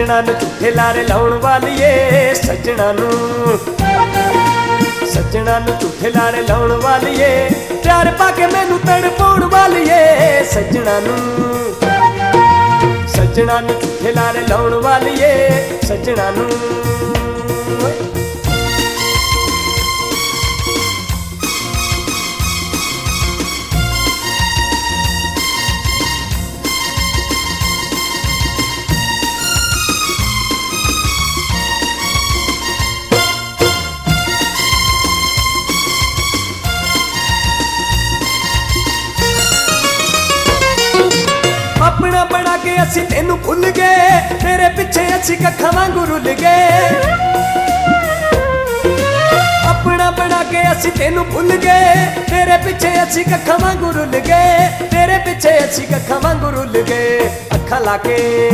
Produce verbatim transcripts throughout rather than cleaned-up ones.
ਸੱਜਣਾ ਨੂੰ ਝੂਠੇ ਲਾਰੇ ਲਾਉਣ ਵਾਲੀਏ ਸੱਜਣਾ ਨੂੰ ਸੱਜਣਾ ਨੂੰ ਝੂਠੇ ਲਾਰੇ ਲਾਉਣ ਵਾਲੀਏ ਪਿਆਰ ਪਾ ਕੇ ਮੈਨੂੰ ਤੜਪਾਉਣ ਵਾਲੀਏ ਸੱਜਣਾ ਨੂੰ ਸੱਜਣਾ ਨੂੰ ਝੂਠੇ ਲਾਰੇ ਲਾਉਣ ਵਾਲੀਏ ਸੱਜਣਾ ਨੂੰ अपना बना के असी तेनू भुल गए तेरे पिछे असी कखा वांगू रुल गए अपना बना के असी तेनू भुल गए तेरे पिछे असी कखा वांगू रुल गए तेरे पिछे असी कखा वांगू रुल गए अखा लाके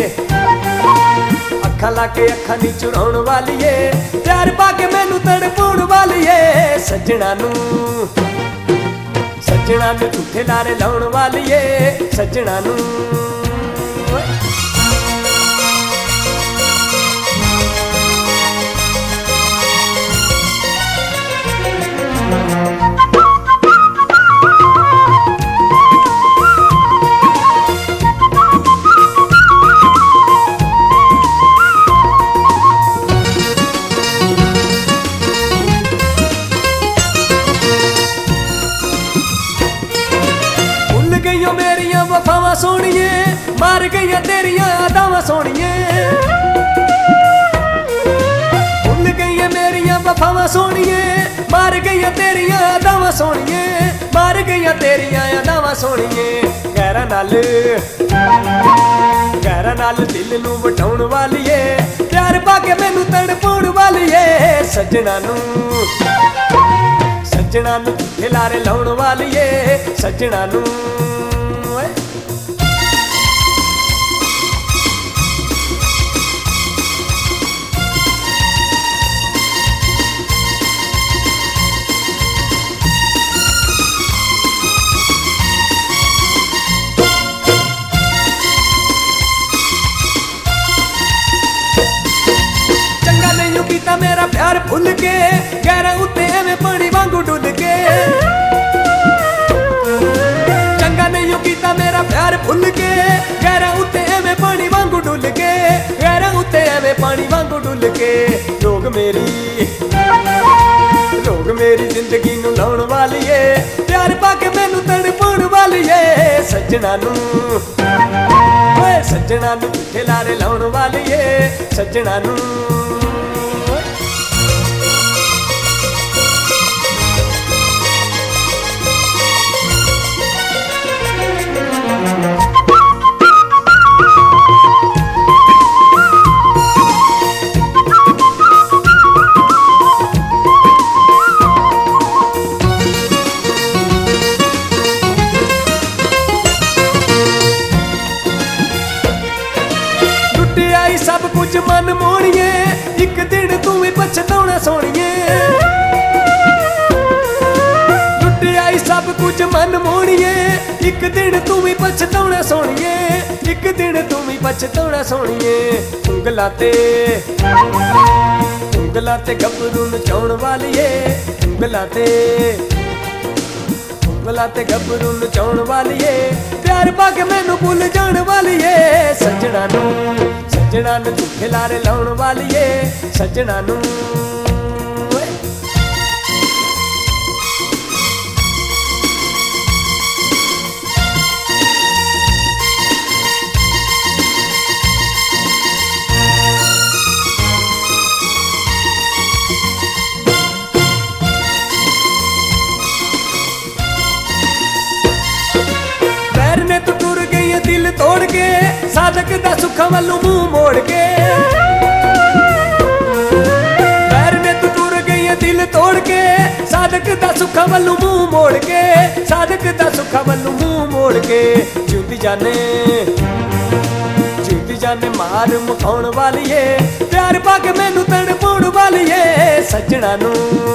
अखा लाके अखा नी चुराउण वालीए प्यार पाके मैनू तड़पाउण वालीए सज्जणा नू सज्जणा नू झूठे लारे लाउण वालीए सज्जणा नू गईयां मेरियां वफावां सोहणिए मार गईयां तेरियां अदावां सोहणिए भुल गईयां मेरियां वफावां सोहणिए मार गईयां तेरियां अदावां सोहणिए मार गईयां तेरियां अदावां सोहणिए गैरां नाल गैरां नाल दिल नूं वटाउण वालीए प्यार पा के मैनू तड़पाउण वालीए सज्जणा नूं सज्जणा नूं झूठे लारे लाउण वालीए सज्जणा नूं चंगा नहीं कीता मेरा प्यार भुल के गैरां उत्ते एवें पानी वांगू डुल के चंगा नहीं कीता मेरा प्यार भुल के गैरां उत्ते एवें पानी वांगू डुल के गैरां उत्ते एवें पानी वांगू डुल के रोग मेरी रोग मेरी जिंदगी नूं लाउण वालीए प्यार पा के मैनू तड़पाउण वालीए सज्जणा नूं ओए सज्जणा नूं झूठे लारे लाउण वालीए सज्जणा नूं सब कुछ मन मोड़िए एक दिन तू भी पछताउणा सोहणिए लुट आई सब कुछ मन मोड़िए एक दिन तू भी पछताउणा सोहणिए एक दिन तू भी पछताउणा सोहणिए उंगलां ते उंगलां ते गभरू नचाउण वालीए उंगलां ते उंगलां ते गभरू नचाउण वालीए प्यार पा के मैनू भुल जाण वालीए सज्जणा नूं सज्जणा नूं झूठे लारे लाउण वालीए सज्जणा नूं पैर ने तू टुर गई है दिल तोड़ के साधक दा सुखां वल्लों मूंह मोड़ के पैर ने तू टुर गई है दिल तोड़ के साधक दा सुखां वल्लों मूंह मोड़ के साधक दा सुखां वल्लों मूंह मोड़ के जिंदी जाने जिंदी जाने मार मुखाउण वालीए प्यार पा के मैनू तड़पाउण वालीए सज्जणा नूं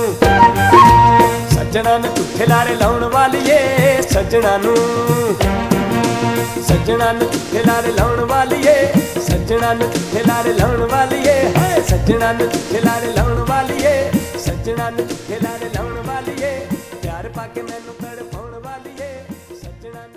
सज्जणा नूं झूठे लारे लाउण वालीए सज्जणा नूं सज्जणा नूं झूठे लारे लाउण वालीए सज्जणा ਸੱਜਣਾ ਨੂੰ ਝੂਠੇ ਲਾਰੇ ਲਾਉਣ ਵਾਲੀਏ ਹਾਏ ਸੱਜਣਾ ਨੂੰ ਝੂਠੇ ਲਾਰੇ ਲਾਉਣ ਵਾਲੀਏ ਸੱਜਣਾ ਨੂੰ ਝੂਠੇ ਲਾਰੇ ਲਾਉਣ ਵਾਲੀਏ ਪਿਆਰ ਪਾ ਕੇ ਮੈਨੂੰ